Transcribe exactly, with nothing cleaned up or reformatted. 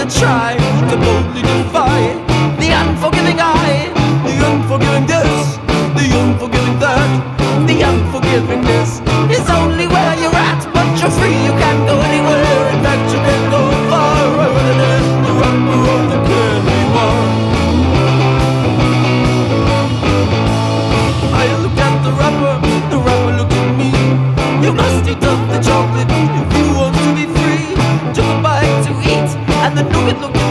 to try to boldly defy the unforgiving eye, the unforgiving this, the unforgiving that. The unforgivingness is only where you're at, but you're free, you can't go anywhere. In fact, you can go far rather than the rapper of the candy bar. I look at the rapper, the rapper look at me. You must eat up the chocolate if you want to be free. Took a bite to eat, and the nougat looked